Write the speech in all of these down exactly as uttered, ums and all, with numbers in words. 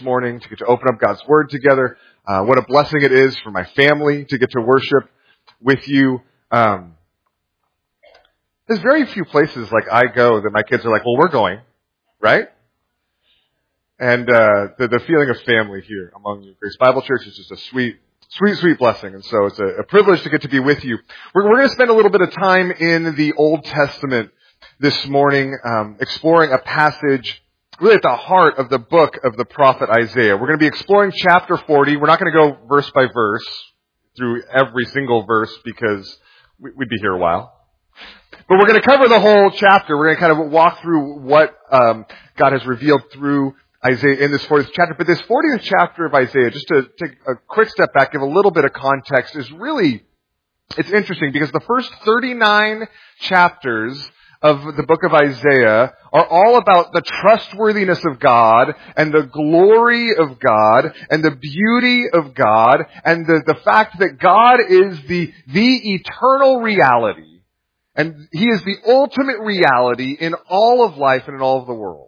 morning to get to open up God's Word together. Uh, what a blessing it is for my family to get to worship with you. Um, there's very few places like I go that my kids are like, well, we're going, right? And uh, the, the feeling of family here among you, Grace Bible Church, is just a sweet, sweet, sweet blessing. And so it's a, a privilege to get to be with you. We're, we're going to spend a little bit of time in the Old Testament this morning, um, exploring a passage really at the heart of the book of the prophet Isaiah. We're going to be exploring chapter forty. We're not going to go verse by verse through every single verse because we'd be here a while. But we're going to cover the whole chapter. We're going to kind of walk through what um, God has revealed through Isaiah in this fortieth chapter. But this fortieth chapter of Isaiah, just to take a quick step back, give a little bit of context, is really, it's interesting because the first thirty-nine chapters of the book of Isaiah are all about the trustworthiness of God and the glory of God and the beauty of God and the, the fact that God is the, the eternal reality. And He is the ultimate reality in all of life and in all of the world.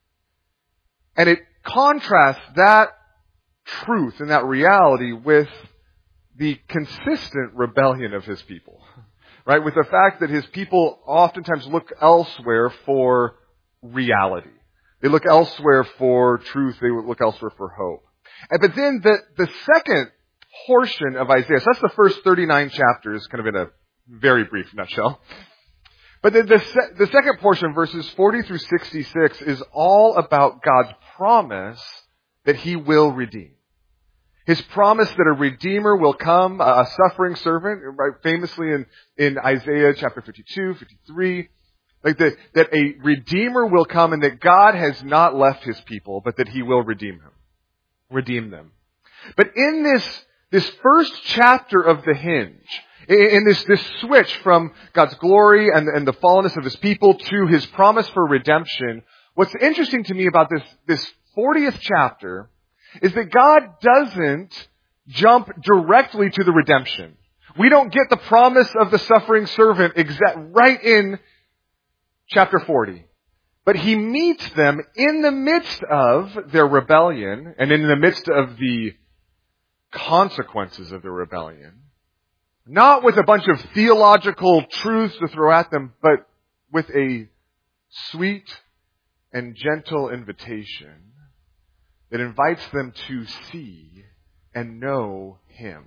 And it contrasts that truth and that reality with the consistent rebellion of His people. Right? With the fact that His people oftentimes look elsewhere for reality. They look elsewhere for truth. They look elsewhere for hope. And, but then the, the second portion of Isaiah, so that's the first thirty-nine chapters, kind of in a very brief nutshell. But the, the, the second portion, verses forty through sixty-six, is all about God's promise that He will redeem. His promise that a Redeemer will come, a suffering servant, right, famously in, in Isaiah chapter fifty-two, fifty-three, like the, that a Redeemer will come and that God has not left His people, but that He will redeem him, redeem them. But in this, this first chapter of the hinge, in this, this switch from God's glory and, and the fallenness of His people to His promise for redemption, what's interesting to me about this, this fortieth chapter is that God doesn't jump directly to the redemption. We don't get the promise of the suffering servant exact right in chapter forty. But He meets them in the midst of their rebellion and in the midst of the consequences of their rebellion. Not with a bunch of theological truths to throw at them, but with a sweet and gentle invitation that invites them to see and know Him.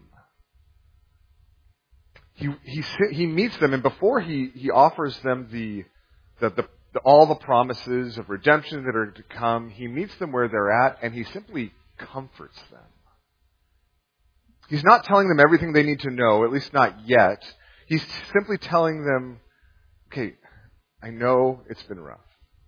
He he he meets them, and before he he offers them the the, the the all the promises of redemption that are to come, He meets them where they're at, and He simply comforts them. He's not telling them everything they need to know, at least not yet. He's simply telling them, okay, I know it's been rough,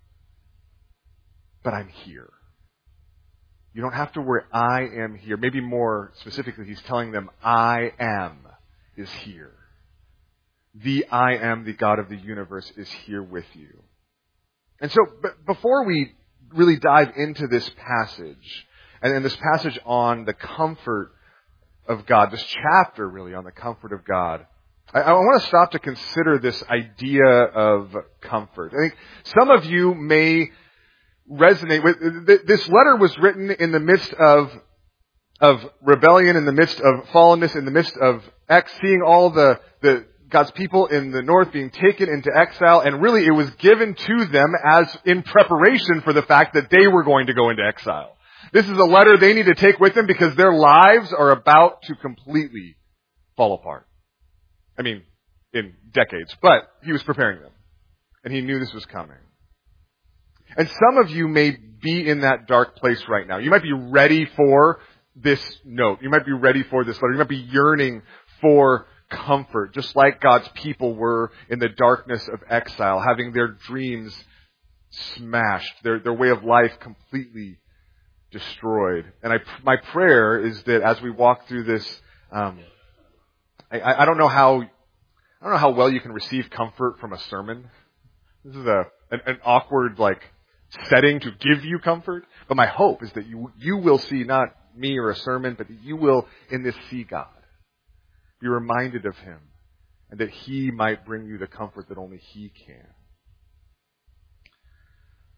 but I'm here. You don't have to worry. I am here. Maybe more specifically, He's telling them, I am is here. The I am, the God of the universe, is here with you. And so, but before we really dive into this passage, and, and this passage on the comfort of God, this chapter really on the comfort of God, I, I want to stop to consider this idea of comfort. I think some of you may resonate with this. Letter was written in the midst of of rebellion, in the midst of fallenness, in the midst of ex, seeing all the the God's people in the north being taken into exile, and really it was given to them as in preparation for the fact that they were going to go into exile. This is a letter they need to take with them because their lives are about to completely fall apart. I mean, in decades, but He was preparing them, and He knew this was coming. And some of you may be in that dark place right now. You might be ready for this note. You might be ready for this letter. You might be yearning for comfort, just like God's people were in the darkness of exile, having their dreams smashed, their, their way of life completely destroyed. And I, my prayer is that as we walk through this, um, I, I don't know how, I don't know how well you can receive comfort from a sermon. This is a an, an awkward, like, setting to give you comfort. But my hope is that you you will see not me or a sermon, but that you will in this see God. Be reminded of Him, and that He might bring you the comfort that only He can.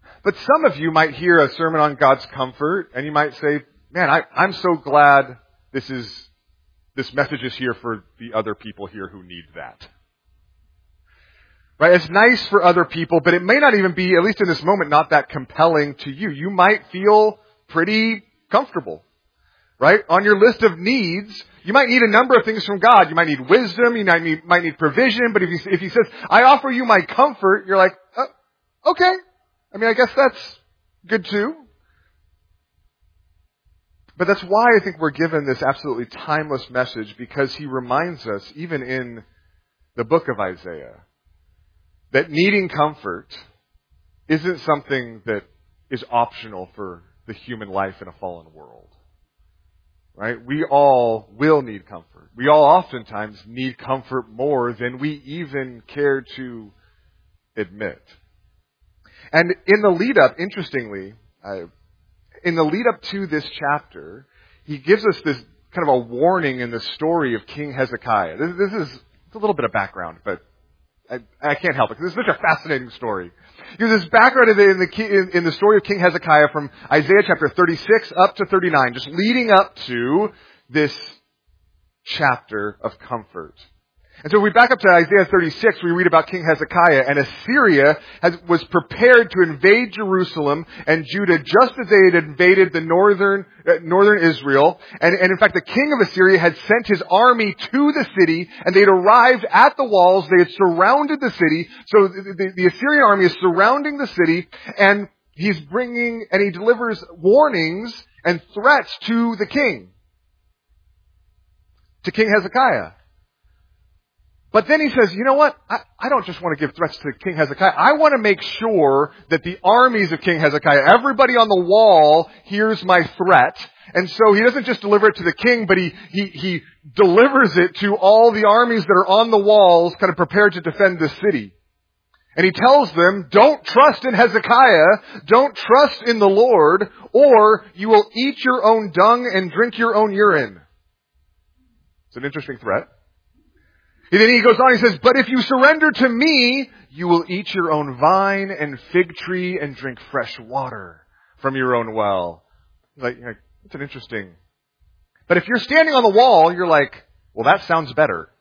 But some of you might hear a sermon on God's comfort, and you might say, man, I, I'm so glad this is this message is here for the other people here who need that. Right? It's nice for other people, but it may not even be, at least in this moment, not that compelling to you. You might feel pretty comfortable. Right? On your list of needs, you might need a number of things from God. You might need wisdom, you might need, might need provision, but if he, if he says, I offer you my comfort, you're like, oh, okay. I mean, I guess that's good too. But that's why I think we're given this absolutely timeless message, because he reminds us, even in the book of Isaiah, that needing comfort isn't something that is optional for the human life in a fallen world. Right? We all will need comfort. We all oftentimes need comfort more than we even care to admit. And in the lead up, interestingly, uh, in the lead up to this chapter, he gives us this kind of a warning in the story of King Hezekiah. This, this is it's a little bit of background, but I, I can't help it because it's such a fascinating story. There's this background in the, in, the, in, in the story of King Hezekiah from Isaiah chapter thirty-six up to thirty-nine, just leading up to this chapter of comfort. And so if we back up to Isaiah thirty-six, we read about King Hezekiah, and Assyria has, was prepared to invade Jerusalem and Judah just as they had invaded the northern uh, northern Israel. And, and in fact, the king of Assyria had sent his army to the city, and they had arrived at the walls. They had surrounded the city. So the, the, the Assyrian army is surrounding the city, and he's bringing, and he delivers warnings and threats to the king, to King Hezekiah. But then he says, you know what? I, I don't just want to give threats to King Hezekiah. I want to make sure that the armies of King Hezekiah, everybody on the wall hears my threat. And so he doesn't just deliver it to the king, but he, he, he delivers it to all the armies that are on the walls, kind of prepared to defend the city. And he tells them, don't trust in Hezekiah, don't trust in the Lord, or you will eat your own dung and drink your own urine. It's an interesting threat. And then he goes on, he says, but if you surrender to me, you will eat your own vine and fig tree and drink fresh water from your own well. Like, like it's an interesting. But if you're standing on the wall, you're like, well, that sounds better.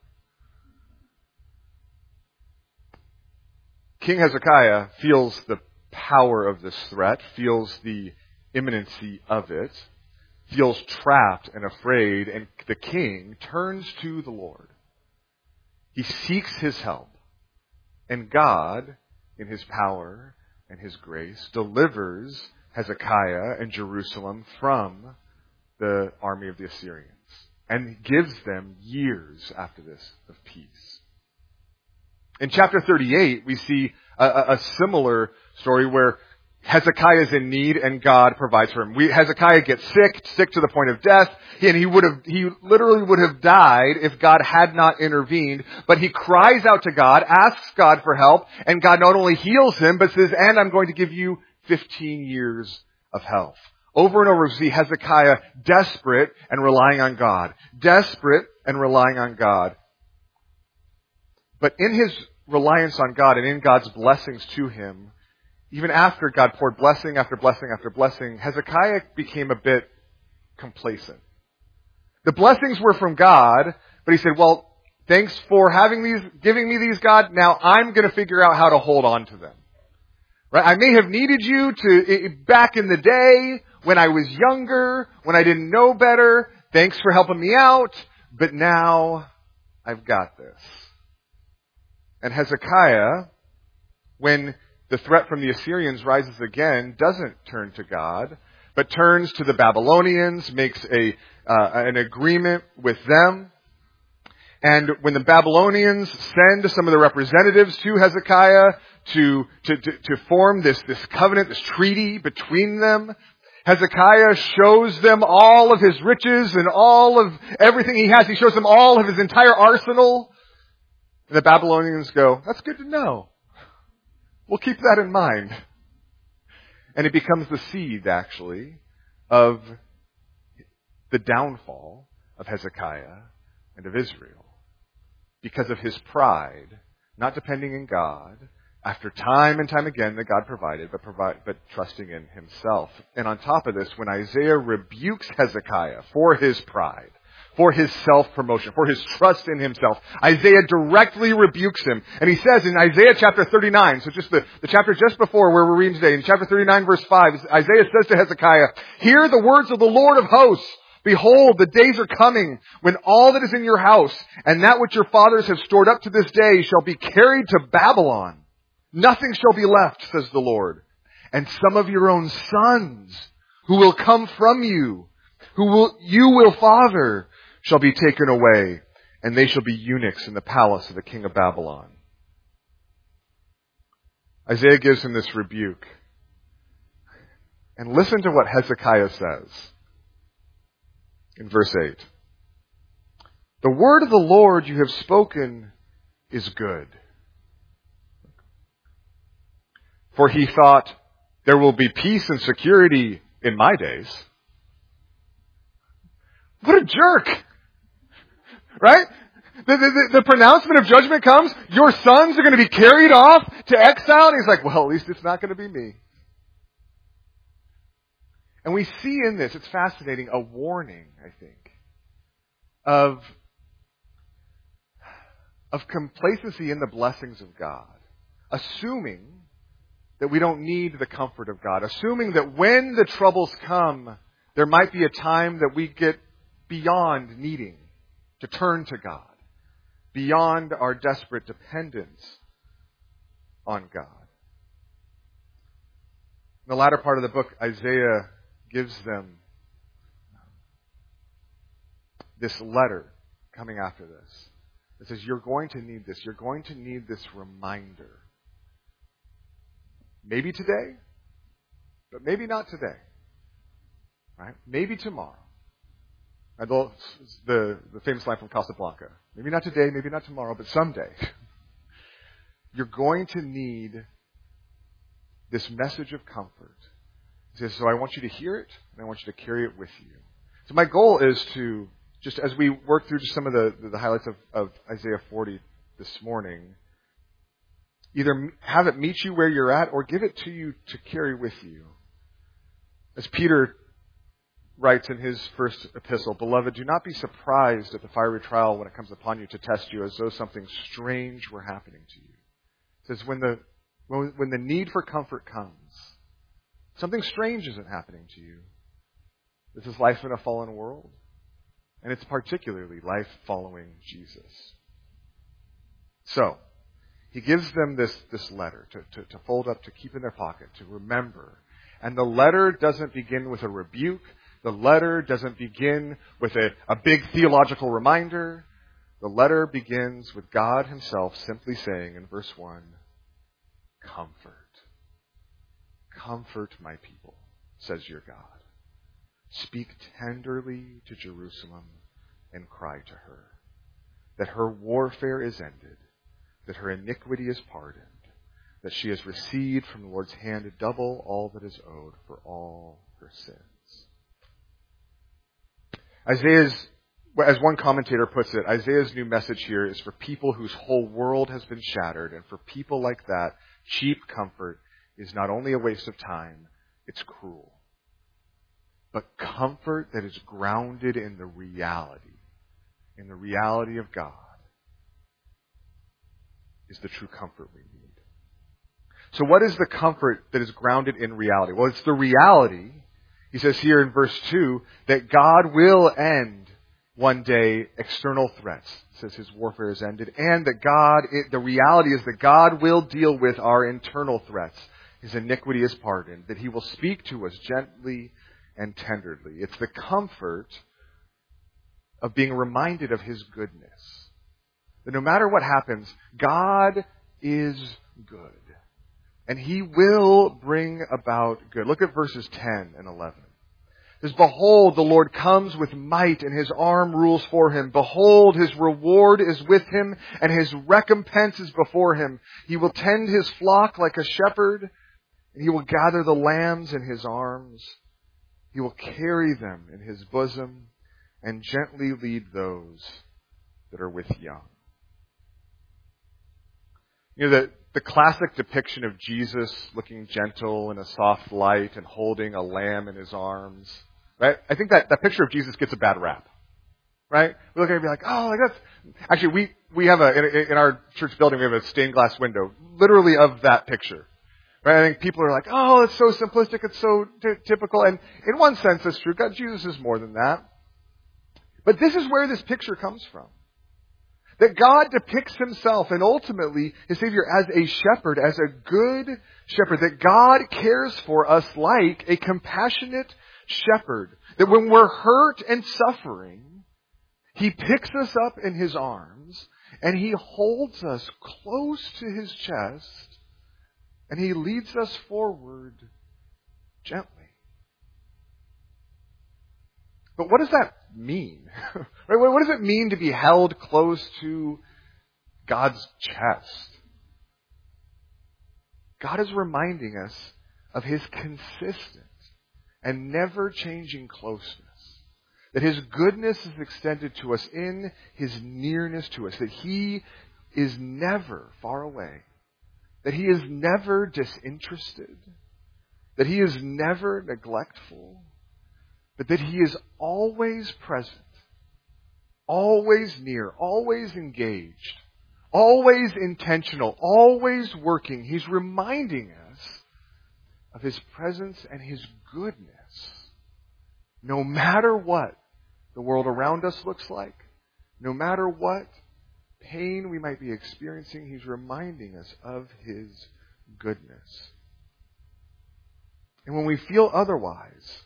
King Hezekiah feels the power of this threat, feels the imminency of it, feels trapped and afraid, and the king turns to the Lord. He seeks his help, and God, in his power and his grace, delivers Hezekiah and Jerusalem from the army of the Assyrians and gives them years after this of peace. In chapter thirty-eight, we see a, a similar story where Hezekiah is in need and God provides for him. We, Hezekiah gets sick, sick to the point of death, and he would have, he literally would have died if God had not intervened. But he cries out to God, asks God for help, and God not only heals him, but says, and I'm going to give you fifteen years of health. Over and over, we see Hezekiah desperate and relying on God. Desperate and relying on God. But in his reliance on God and in God's blessings to him, even after God poured blessing after blessing after blessing, Hezekiah became a bit complacent. The blessings were from God, but he said, well, thanks for having these, giving me these, God. Now I'm going to figure out how to hold on to them. Right? I may have needed you to, back in the day, when I was younger, when I didn't know better. Thanks for helping me out. But now I've got this. And Hezekiah, when the threat from the Assyrians rises again, doesn't turn to God, but turns to the Babylonians, makes a uh, an agreement with them. And when the Babylonians send some of the representatives to Hezekiah to to, to, to form this, this covenant, this treaty between them, Hezekiah shows them all of his riches and all of everything he has. He shows them all of his entire arsenal. And the Babylonians go, that's good to know. We'll keep that in mind. And it becomes the seed, actually, of the downfall of Hezekiah and of Israel. Because of his pride, not depending on God, After time and time again that God provided, but provide, but trusting in himself. And on top of this, when Isaiah rebukes Hezekiah for his pride, for his self-promotion, for his trust in himself, Isaiah directly rebukes him. And he says in Isaiah chapter thirty-nine, so just the, the chapter just before where we're reading today, in chapter thirty-nine verse five, Isaiah says to Hezekiah, "Hear the words of the Lord of hosts. Behold, the days are coming when all that is in your house and that which your fathers have stored up to this day shall be carried to Babylon. Nothing shall be left, says the Lord. And some of your own sons who will come from you, who will, you will father, shall be taken away, and they shall be eunuchs in the palace of the king of Babylon." Isaiah gives him this rebuke. And listen to what Hezekiah says in verse eight. "The word of the Lord you have spoken is good." For he thought, "There will be peace and security in my days." What a jerk! Right? The, the, the pronouncement of judgment comes, your sons are going to be carried off to exile. And he's like, well, at least it's not going to be me. And we see in this, it's fascinating, a warning, I think, of, of complacency in the blessings of God. Assuming that we don't need the comfort of God. Assuming that when the troubles come, there might be a time that we get beyond needing to turn to God. Beyond our desperate dependence on God. In the latter part of the book, Isaiah gives them this letter coming after this. It says, you're going to need this. You're going to need this reminder. Maybe today, but maybe not today. Right? Maybe tomorrow. And the, the, the famous line from Casablanca. Maybe not today, maybe not tomorrow, but someday. You're going to need this message of comfort. He says, so I want you to hear it, and I want you to carry it with you. So my goal is to, just as we work through just some of the, the highlights of, of Isaiah forty this morning, either have it meet you where you're at or give it to you to carry with you. As Peter writes in his first epistle, "Beloved, do not be surprised at the fiery trial when it comes upon you to test you as though something strange were happening to you." It says when the, when, when the need for comfort comes, something strange isn't happening to you. This is life in a fallen world. And it's particularly life following Jesus. So, he gives them this, this letter to, to, to fold up, to keep in their pocket, to remember. And the letter doesn't begin with a rebuke. The letter doesn't begin with a, a big theological reminder. The letter begins with God himself simply saying in verse one, "Comfort. Comfort my people, says your God. Speak tenderly to Jerusalem and cry to her that her warfare is ended, that her iniquity is pardoned, that she has received from the Lord's hand double all that is owed for all her sins." Isaiah's, as one commentator puts it, Isaiah's new message here is for people whose whole world has been shattered. And for people like that, cheap comfort is not only a waste of time, it's cruel. But comfort that is grounded in the reality, in the reality of God, is the true comfort we need. So what is the comfort that is grounded in reality? Well, it's the reality, he says here in verse two, that God will end one day external threats. It says his warfare is ended. And that God, it, the reality is that God will deal with our internal threats. His iniquity is pardoned. That he will speak to us gently and tenderly. It's the comfort of being reminded of his goodness. That no matter what happens, God is good. And he will bring about good. Look at verses ten and eleven. It says, "Behold, the Lord comes with might, and his arm rules for him. Behold, his reward is with him, and his recompense is before him. He will tend his flock like a shepherd, and he will gather the lambs in his arms. He will carry them in his bosom, and gently lead those that are with young." You know, that the classic depiction of Jesus looking gentle in a soft light and holding a lamb in his arms, right? I think that, that picture of Jesus gets a bad rap, right? We look at it and be like, oh, like that's... Actually, we, we have a, in, in our church building, we have a stained glass window, literally of that picture. Right? I think people are like, oh, it's so simplistic, it's so t- typical. And in one sense, that's true. God, Jesus is more than that. But this is where this picture comes from. That God depicts himself and ultimately his Savior as a shepherd, as a good shepherd. That God cares for us like a compassionate shepherd. That when we're hurt and suffering, he picks us up in his arms and he holds us close to his chest and he leads us forward gently. But what does that mean? Right? What does it mean to be held close to God's chest? God is reminding us of his consistent and never changing closeness. That his goodness is extended to us in his nearness to us. That he is never far away. That he is never disinterested. That he is never neglectful. But that he is always present. Always near. Always engaged. Always intentional. Always working. He's reminding us of his presence and his goodness. No matter what the world around us looks like, no matter what pain we might be experiencing, he's reminding us of his goodness. And when we feel otherwise,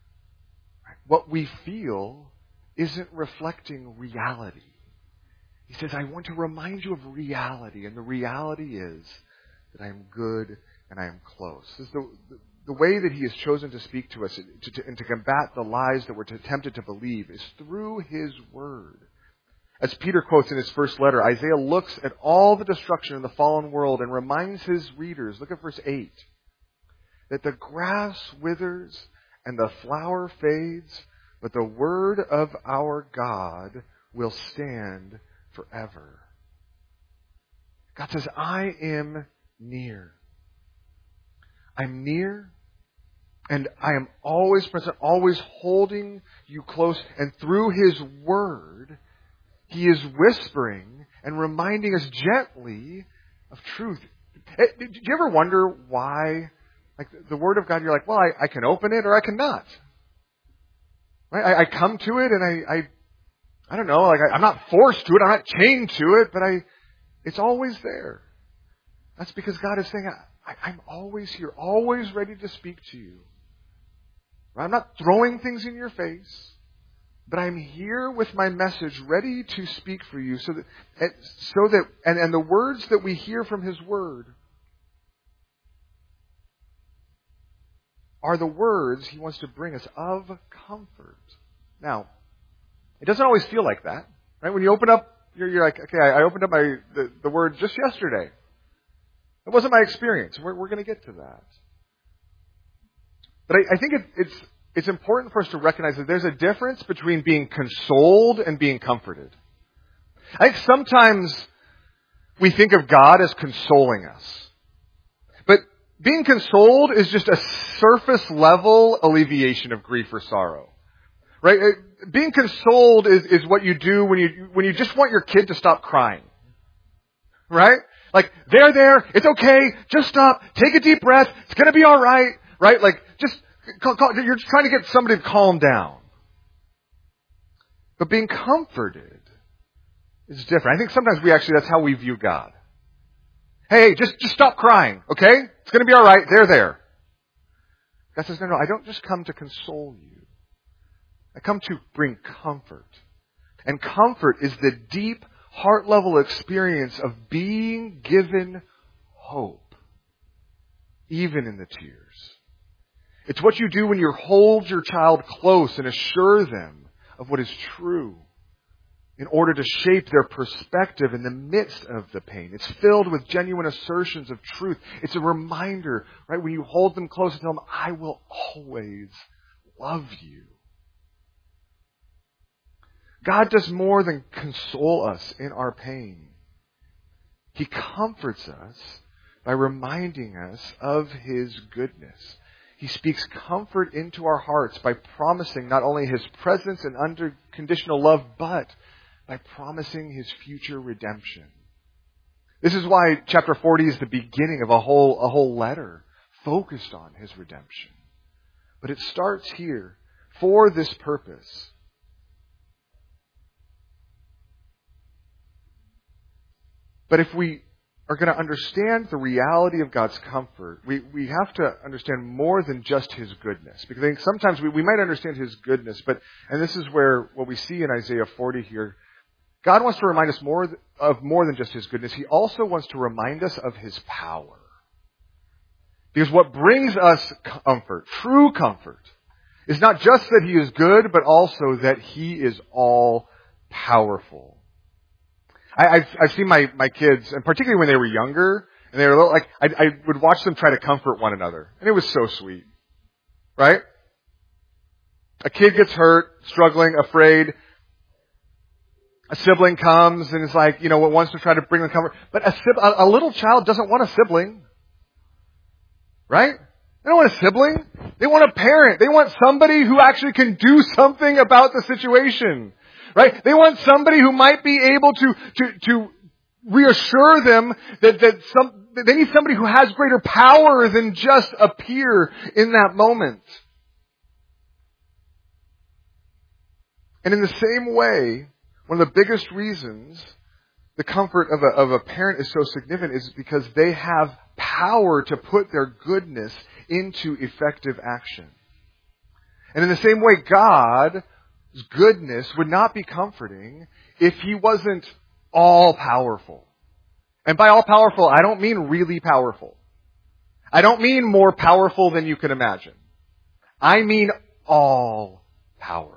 what we feel isn't reflecting reality. He says, I want to remind you of reality, and the reality is that I am good and I am close. This is the, the, the way that he has chosen to speak to us to, to, and to combat the lies that we're tempted to believe is through his word. As Peter quotes in his first letter, Isaiah looks at all the destruction in the fallen world and reminds his readers, look at verse eight, that the grass withers and the flower fades, but the word of our God will stand forever. God says, I am near. I'm near, and I am always present, always holding you close. And through his word, he is whispering and reminding us gently of truth. Did you ever wonder why, like the word of God, you're like, well, I, I can open it or I cannot. Right? I, I come to it and I, I, I don't know, like I, I'm not forced to it, I'm not chained to it, but I, it's always there. That's because God is saying, I, I'm always here, always ready to speak to you. I'm not throwing things in your face, but I'm here with my message ready to speak for you so that, so that and, and the words that we hear from his word are the words he wants to bring us of comfort. Now, it doesn't always feel like that, right? When you open up, you're, you're like, okay, I opened up my the, the word just yesterday. It wasn't my experience. We're, we're going to get to that. But I, I think it, it's it's important for us to recognize that there's a difference between being consoled and being comforted. I think sometimes we think of God as consoling us. But being consoled is just a surface level alleviation of grief or sorrow. Right? Being consoled is, is what you do when you when you just want your kid to stop crying. Right? Like, they're there, it's okay, just stop, take a deep breath, it's going to be all right, right? Like, just, call, call, you're just trying to get somebody to calm down. But being comforted is different. I think sometimes we actually, that's how we view God. Hey, just, just stop crying, okay? It's going to be all right, they're there. God says, no, no, I don't just come to console you. I come to bring comfort. And comfort is the deep, heart-level experience of being given hope, even in the tears. It's what you do when you hold your child close and assure them of what is true in order to shape their perspective in the midst of the pain. It's filled with genuine assertions of truth. It's a reminder, right, when you hold them close and tell them, I will always love you. God does more than console us in our pain. He comforts us by reminding us of His goodness. He speaks comfort into our hearts by promising not only His presence and unconditional love, but by promising His future redemption. This is why chapter forty is the beginning of a whole, a whole letter focused on His redemption. But it starts here for this purpose. But if we are going to understand the reality of God's comfort, we, we have to understand more than just His goodness. Because I think sometimes we, we might understand His goodness, but, and this is where what we see in Isaiah forty here, God wants to remind us more of more than just His goodness. He also wants to remind us of His power. Because what brings us comfort, true comfort, is not just that He is good, but also that He is all powerful. I, I've, I've seen my, my kids, and particularly when they were younger, and they were little, like, I, I would watch them try to comfort one another. And it was so sweet. Right? A kid gets hurt, struggling, afraid. A sibling comes and is like, you know, wants to try to bring them comfort. But a, a, a little child doesn't want a sibling. Right? They don't want a sibling. They want a parent. They want somebody who actually can do something about the situation. Right? They want somebody who might be able to, to, to reassure them that, that some, they need somebody who has greater power than just appear in that moment. And in the same way, one of the biggest reasons the comfort of a, of a parent is so significant is because they have power to put their goodness into effective action. And in the same way, God's goodness would not be comforting if He wasn't all-powerful. And by all-powerful, I don't mean really powerful. I don't mean more powerful than you can imagine. I mean all-powerful.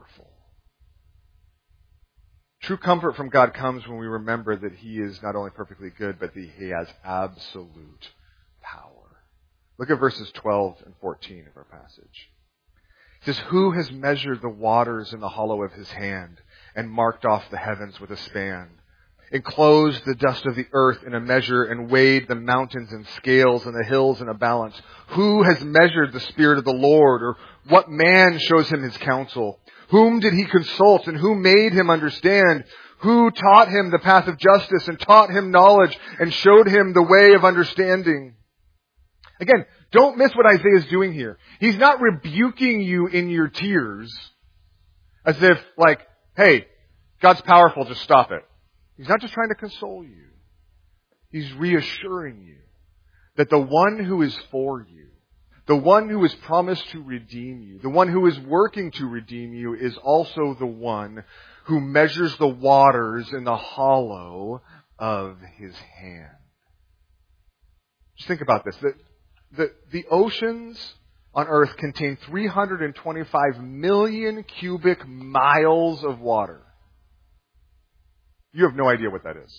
True comfort from God comes when we remember that He is not only perfectly good, but that He has absolute power. Look at verses twelve and fourteen of our passage. It says, "Who has measured the waters in the hollow of His hand and marked off the heavens with a span, enclosed the dust of the earth in a measure and weighed the mountains in scales and the hills in a balance? Who has measured the Spirit of the Lord, or what man shows Him His counsel? Whom did He consult, and who made Him understand? Who taught Him the path of justice, and taught Him knowledge, and showed Him the way of understanding?" Again, don't miss what Isaiah is doing here. He's not rebuking you in your tears as if, like, hey, God's powerful, just stop it. He's not just trying to console you. He's reassuring you that the one who is for you, the one who is promised to redeem you, the one who is working to redeem you, is also the one who measures the waters in the hollow of His hand. Just think about this. The, the, the oceans on earth contain three hundred twenty-five million cubic miles of water. You have no idea what that is.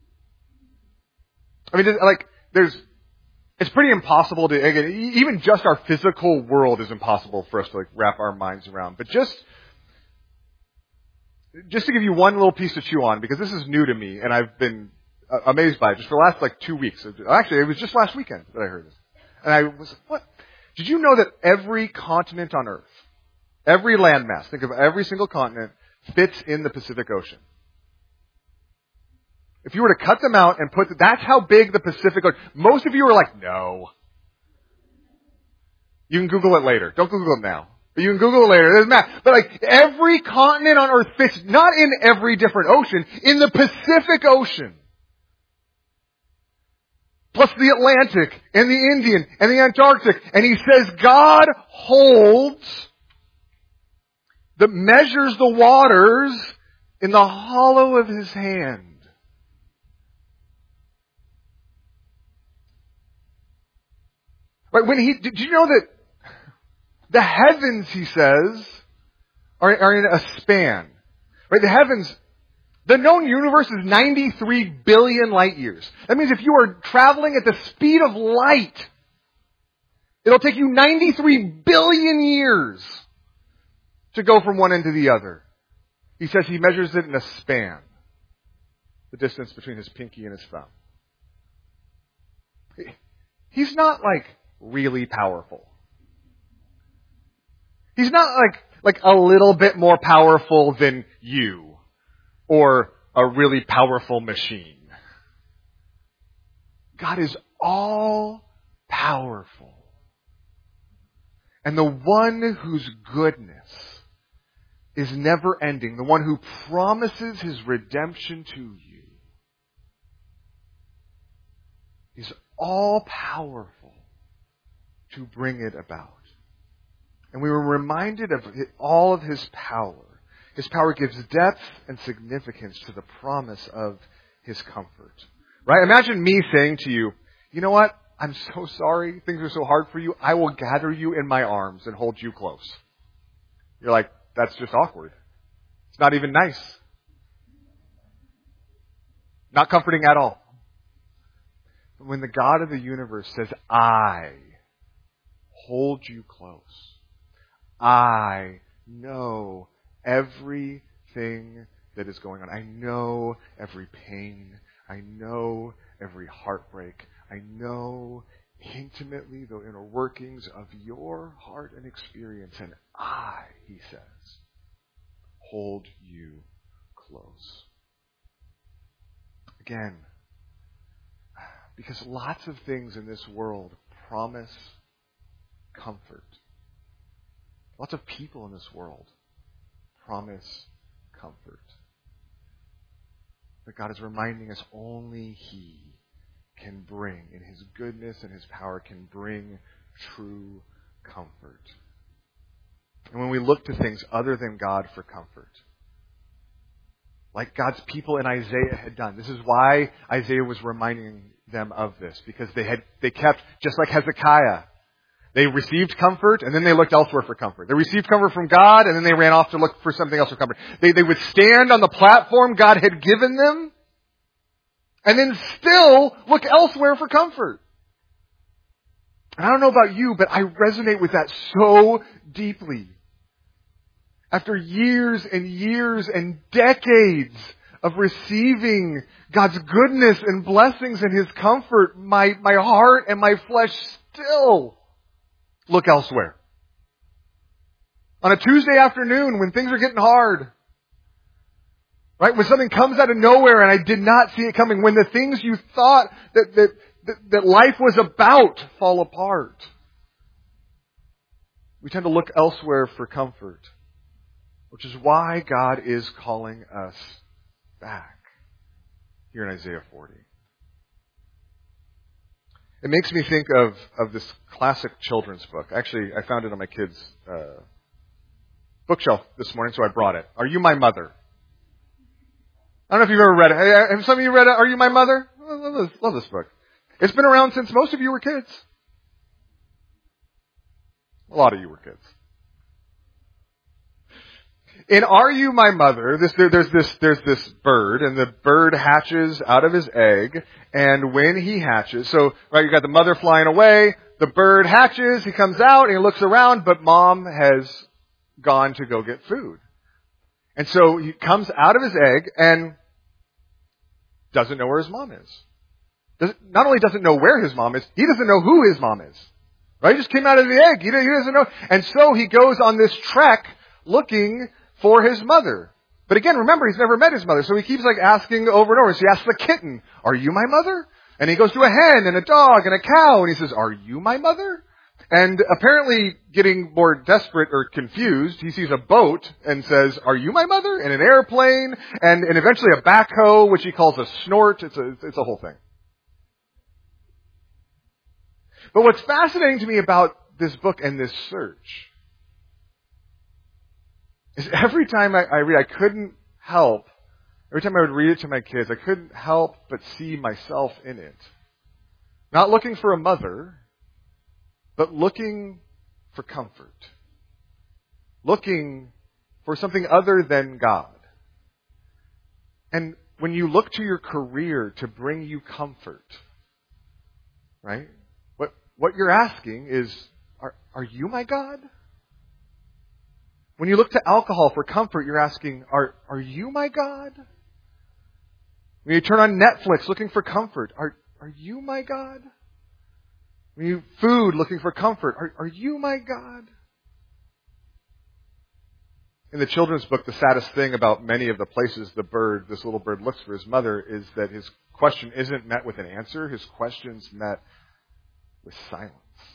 I mean, like, there's, it's pretty impossible to, again, even just our physical world is impossible for us to, like, wrap our minds around. But just, just to give you one little piece to chew on, because this is new to me, and I've been amazed by it just for the last, like, two weeks. Actually, it was just last weekend that I heard this. And I was, what? Did you know that every continent on Earth, every landmass, think of every single continent, fits in the Pacific Ocean? If you were to cut them out and put, that's how big the Pacific Ocean. Most of you are like, no. You can Google it later. Don't Google it now. But you can Google it later. It doesn't matter. But like, every continent on Earth fits not in every different ocean, in the Pacific Ocean. Plus the Atlantic and the Indian and the Antarctic. And he says God holds, that measures the waters in the hollow of His hand. Right, when he, did you know that the heavens, he says, are, are in a span? Right, the heavens, the known universe is ninety-three billion light years. That means if you are traveling at the speed of light, it'll take you ninety-three billion years to go from one end to the other. He says he measures it in a span, the distance between his pinky and his thumb. He's not like really powerful. He's not like, like a little bit more powerful than you or a really powerful machine. God is all powerful. And the one whose goodness is never ending, the one who promises his redemption to you, is all powerful to bring it about. And we were reminded of all of his power. His power gives depth and significance to the promise of his comfort. Right? Imagine me saying to you, you know what? I'm so sorry. Things are so hard for you. I will gather you in my arms and hold you close. You're like, that's just awkward. It's not even nice. Not comforting at all. But when the God of the universe says, I hold you close. I know everything that is going on. I know every pain. I know every heartbreak. I know intimately the inner workings of your heart and experience. And I, he says, hold you close. Again, because lots of things in this world promise comfort. Lots of people in this world promise comfort. But God is reminding us only he can bring, in his goodness and his power, can bring true comfort. And when we look to things other than God for comfort, like God's people in Isaiah had done, this is why Isaiah was reminding them of this, because they had they kept, just like Hezekiah, they received comfort and then they looked elsewhere for comfort. They received comfort from God and then they ran off to look for something else for comfort. They, they would stand on the platform God had given them and then still look elsewhere for comfort. And I don't know about you, but I resonate with that so deeply. After years and years and decades of receiving God's goodness and blessings and his comfort, my, my heart and my flesh still look elsewhere. On a Tuesday afternoon when things are getting hard, right? When something comes out of nowhere and I did not see it coming, when the things you thought that, that, that, that life was about fall apart, we tend to look elsewhere for comfort, which is why God is calling us back here in Isaiah forty. It makes me think of, of this classic children's book. Actually, I found it on my kids' uh, bookshelf this morning, so I brought it. Are You My Mother? I don't know if you've ever read it. Have some of you read it? Are You My Mother? I love this, love this book. It's been around since most of you were kids. A lot of you were kids. In Are You My Mother, this, there, there's this there's this bird, and the bird hatches out of his egg, and when he hatches, so right, you got the mother flying away, the bird hatches, he comes out, and he looks around, but mom has gone to go get food. And so he comes out of his egg and doesn't know where his mom is. Does, not only doesn't know where his mom is, he doesn't know who his mom is. Right? He just came out of the egg. He, he doesn't know. And so he goes on this trek looking for his mother. But again, remember, he's never met his mother. So he keeps like asking over and over. So he asks the kitten, are you my mother? And he goes to a hen and a dog and a cow. And he says, are you my mother? And apparently getting more desperate or confused, he sees a boat and says, are you my mother? And an airplane and, and eventually a backhoe, which he calls a snort. It's a, it's a whole thing. But what's fascinating to me about this book and this search is every time I, I read, I couldn't help, every time I would read it to my kids, I couldn't help but see myself in it. Not looking for a mother, but looking for comfort. Looking for something other than God. And when you look to your career to bring you comfort, right? What what you're asking is, are, are you my God? When you look to alcohol for comfort, you're asking, are, are you my God? When you turn on Netflix looking for comfort, are, are you my God? We need food, looking for comfort. Are, are you my God? In the children's book, the saddest thing about many of the places the bird, this little bird, looks for his mother is that his question isn't met with an answer. His question's met with silence.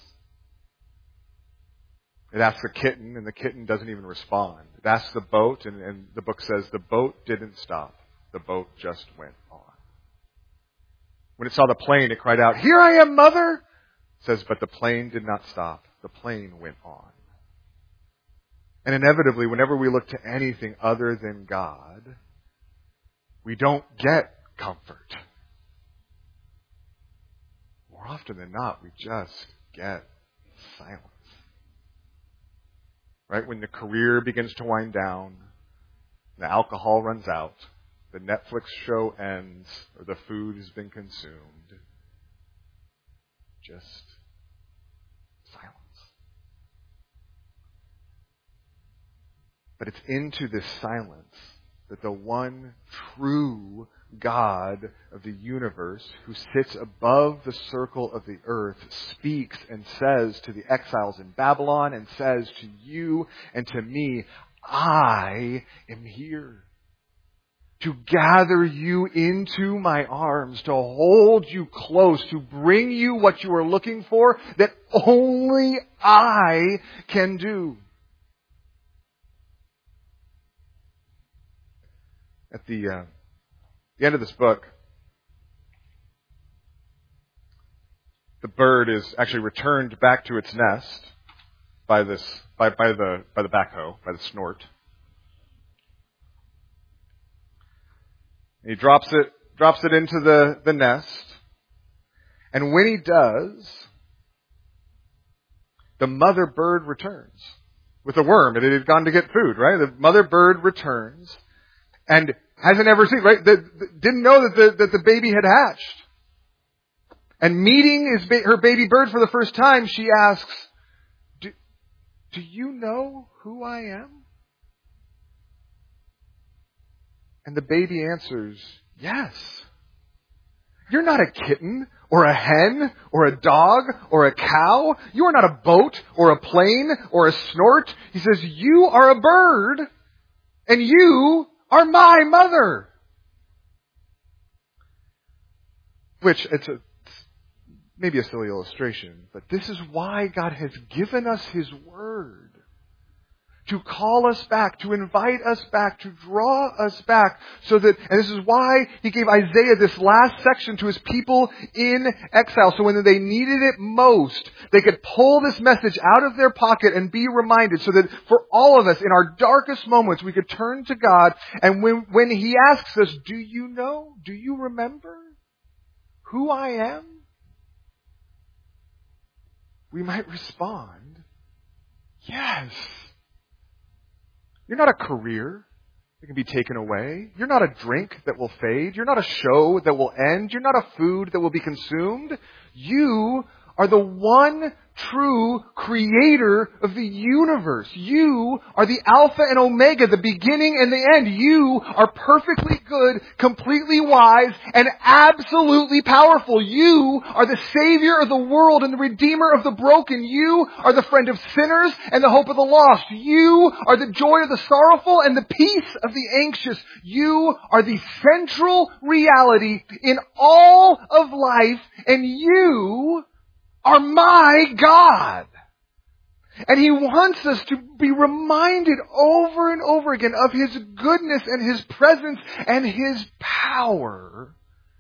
It asks the kitten, and the kitten doesn't even respond. It asks the boat, and, and the book says the boat didn't stop. The boat just went on. When it saw the plane, it cried out, "Here I am, mother!" It says, but the plane did not stop. The plane went on. And inevitably, whenever we look to anything other than God, we don't get comfort. More often than not, we just get silence. Right? When the career begins to wind down, the alcohol runs out, the Netflix show ends, or the food has been consumed, just silence. But it's into this silence that the one true God of the universe, who sits above the circle of the earth, speaks and says to the exiles in Babylon, and says to you and to me, I am here to gather you into my arms, to hold you close, to bring you what you are looking for that only I can do. At the, uh, the end of this book, the bird is actually returned back to its nest by this by, by the by the backhoe, by the snort. He drops it drops it into the, the nest, and when he does, the mother bird returns with a worm. It had gone to get food, right? The mother bird returns. And hasn't ever seen, right? The, the, didn't know that the, that the baby had hatched. And meeting his ba- her baby bird for the first time, she asks, do, do you know who I am? And the baby answers, yes. You're not a kitten or a hen or a dog or a cow. You are not a boat or a plane or a snort. He says, you are a bird, and you are my mother. Which, it's a, maybe a silly illustration, but this is why God has given us His Word. To call us back, to invite us back, to draw us back, so that, and this is why He gave Isaiah this last section to His people in exile, so when they needed it most, they could pull this message out of their pocket and be reminded, so that for all of us, in our darkest moments, we could turn to God, and when, when He asks us, do you know, do you remember who I am? We might respond, yes. You're not a career that can be taken away. You're not a drink that will fade. You're not a show that will end. You're not a food that will be consumed. You are the one true creator of the universe. You are the Alpha and Omega, the beginning and the end. You are perfectly good, completely wise, and absolutely powerful. You are the Savior of the world and the Redeemer of the broken. You are the friend of sinners and the hope of the lost. You are the joy of the sorrowful and the peace of the anxious. You are the central reality in all of life, and you are my God. And He wants us to be reminded over and over again of His goodness and His presence and His power.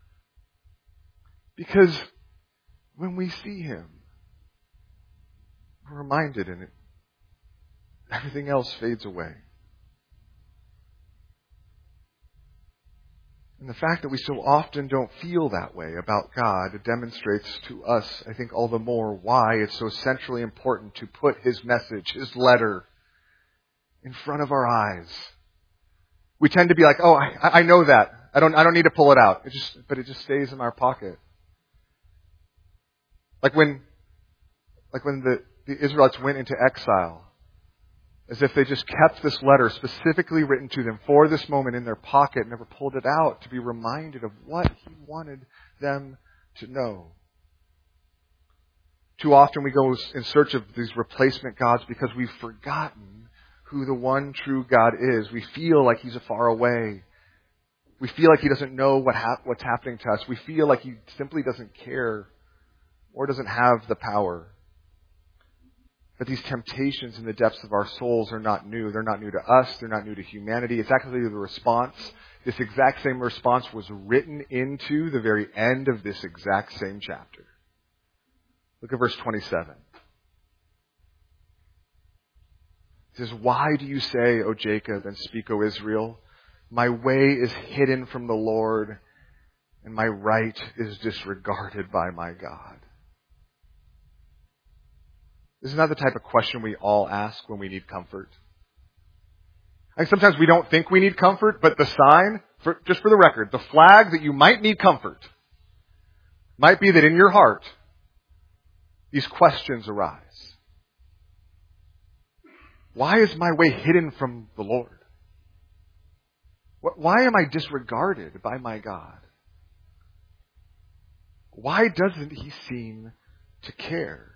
Because when we see Him, we're reminded, and it, everything else fades away. And the fact that we so often don't feel that way about God demonstrates to us, I think, all the more why it's so centrally important to put His message, His letter, in front of our eyes. We tend to be like, oh, I, I know that. I don't, I don't need to pull it out. It just, but it just stays in our pocket. Like when, like when the, the Israelites went into exile, as if they just kept this letter specifically written to them for this moment in their pocket, never pulled it out to be reminded of what He wanted them to know. Too often we go in search of these replacement gods because we've forgotten who the one true God is. We feel like He's far away. We feel like He doesn't know what hap- what's happening to us. We feel like He simply doesn't care or doesn't have the power. But these temptations in the depths of our souls are not new. They're not new to us. They're not new to humanity. It's actually the response. This exact same response was written into the very end of this exact same chapter. Look at verse twenty-seven. It says, "Why do you say, O Jacob, and speak, O Israel? My way is hidden from the Lord, and my right is disregarded by my God." Isn't that the type of question we all ask when we need comfort? I think sometimes we don't think we need comfort, but the sign, for, just for the record, the flag that you might need comfort might be that in your heart, these questions arise. Why is my way hidden from the Lord? Why am I disregarded by my God? Why doesn't He seem to care?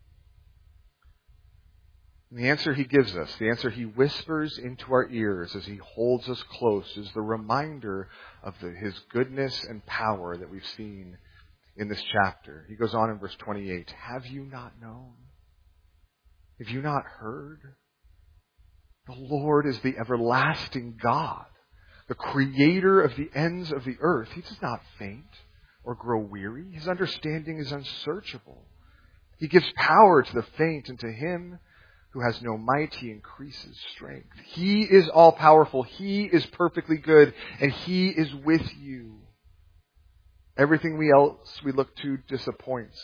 And the answer He gives us, the answer He whispers into our ears as He holds us close, is the reminder of the, His goodness and power that we've seen in this chapter. He goes on in verse twenty-eight, "Have you not known? Have you not heard? The Lord is the everlasting God, the creator of the ends of the earth. He does not faint or grow weary. His understanding is unsearchable. He gives power to the faint, and to him who has no might, He increases strength. He is all-powerful. He is perfectly good, and He is with you. Everything we else we look to disappoints.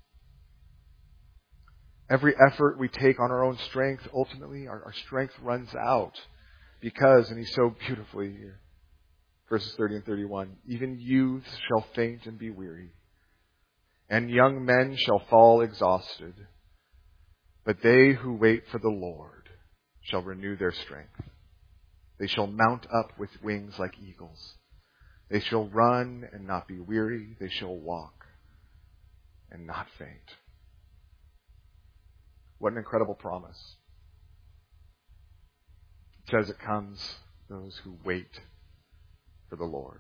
Every effort we take on our own strength, ultimately our, our strength runs out because, and He's so beautifully here, verses thirty and thirty-one, even youths shall faint and be weary, and young men shall fall exhausted. But they who wait for the Lord shall renew their strength. They shall mount up with wings like eagles. They shall run and not be weary. They shall walk and not faint." What an incredible promise. It says it comes those who wait for the Lord.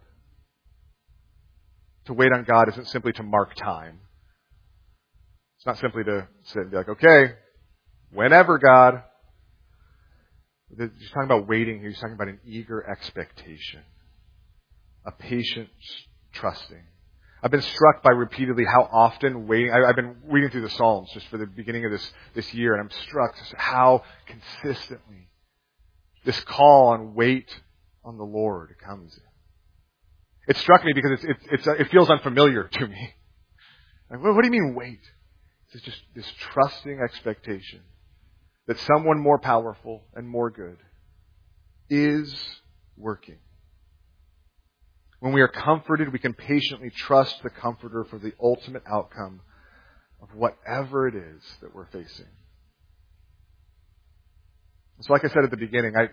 To wait on God isn't simply to mark time. It's not simply to sit and be like, okay, whenever, God. He's talking about waiting here. He's talking about an eager expectation. A patient trusting. I've been struck by repeatedly how often waiting. I, I've been reading through the Psalms just for the beginning of this, this year, and I'm struck just how consistently this call on wait on the Lord comes. It struck me because it's, it's, it's, it feels unfamiliar to me. Like, what, what do you mean wait? It's just this trusting expectation that someone more powerful and more good is working. When we are comforted, we can patiently trust the Comforter for the ultimate outcome of whatever it is that we're facing. So like I said at the beginning, I,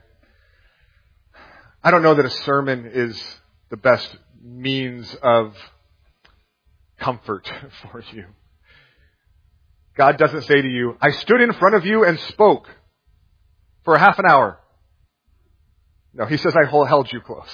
I don't know that a sermon is the best means of comfort for you. God doesn't say to you, I stood in front of you and spoke for half an hour. No, He says, I held you close.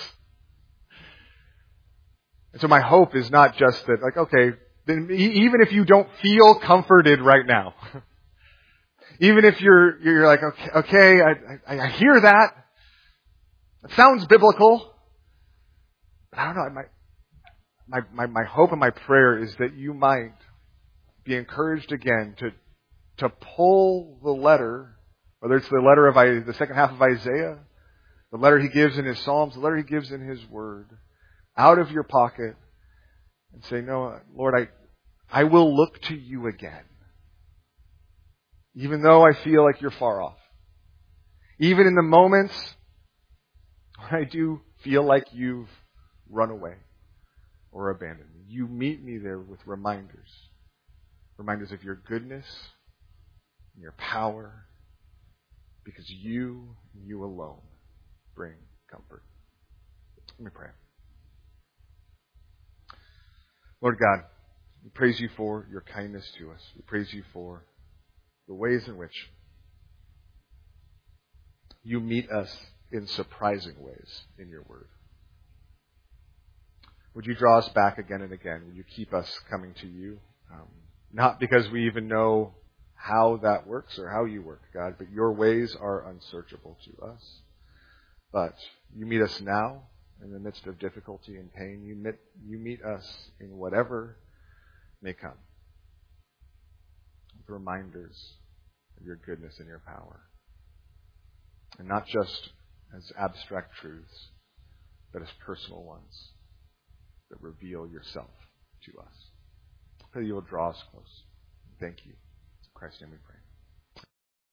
And so my hope is not just that, like, okay, then even if you don't feel comforted right now, even if you're you're like, okay, okay I, I, I hear that. It sounds biblical. But I don't know. My, my, my hope and my prayer is that you might be encouraged again to to pull the letter, whether it's the letter of the second half of Isaiah, the letter he gives in his Psalms, the letter he gives in his Word, out of your pocket and say, no, Lord, I I will look to you again. Even though I feel like you're far off. Even in the moments when I do feel like you've run away or abandoned me. You meet me there with reminders. Reminders of your goodness and your power. Because you, you alone, bring comfort. Let me pray. Lord God, We praise you for your kindness to us. We praise you for the ways in which you meet us in surprising ways in your word. Would you draw us back again and again? Would you keep us coming to you? Um, not because we even know how that works or how you work, God, but your ways are unsearchable to us. But you meet us now in the midst of difficulty and pain. You meet, you meet us in whatever may come, with reminders of your goodness and your power. And not just as abstract truths, but as personal ones that reveal yourself to us. Pray you will draw us close. Thank you. In Christ's name we pray.